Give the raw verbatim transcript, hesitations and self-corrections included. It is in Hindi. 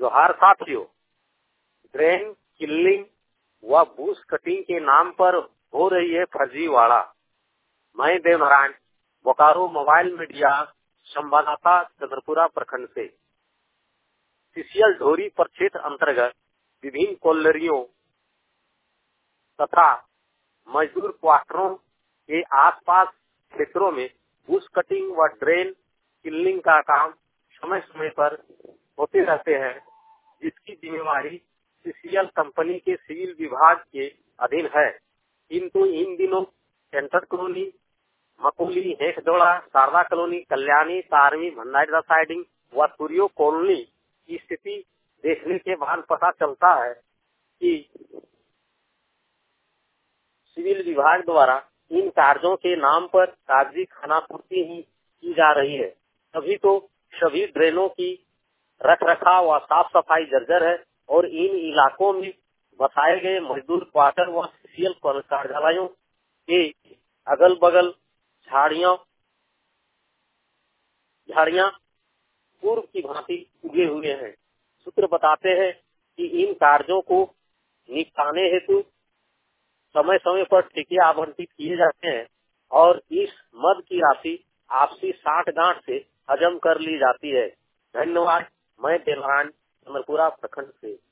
जोहार साथियों, ड्रेन किलिंग व बूस कटिंग के नाम पर हो रही है फर्जीवाड़ा। मैं देवनारायण बोकारो मोबाइल मीडिया संवाददाता चंद्रपुरा प्रखंड से सीसीएल ढोरी प्रक्षेत्र अंतर्गत विभिन्न कॉलोनियों तथा मजदूर क्वार्टरों के आसपास क्षेत्रों में बूस कटिंग व ड्रेन किलिंग का काम समय समय पर होते रहते हैं, जिसकी जिम्मेवारी सीसीएल कंपनी के सिविल विभाग के अधीन है। किंतु इन दिनों centre colony, Makoli, Hekhdora, Sharda colony, Kalyani, Tarvi, Bhandarida siding व सूर्यो कॉलोनी की स्थिति देखने के बाद पता चलता है कि सिविल विभाग द्वारा इन कार्यों के नाम पर कागजी खानापूर्ति ही की जा रही है। तभी तो सभी ड्रेनों की रख रखाव व साफ सफाई जर्जर है और इन इलाकों में बसाए गए मजदूर क्वार्टर व सीसीएल कार्यालयों के अगल बगल झाड़ियां झाड़ियां पूर्व की भांति उगे हुए हैं। सूत्र बताते हैं कि इन कार्यों को निपटाने हेतु समय समय पर ठेके आवंटित किए जाते हैं और इस मद की राशि आपसी साठ गांठ से हजम कर ली जाती है। धन्यवाद। मैं देवनारायण चंद्रपुरा प्रखंड से।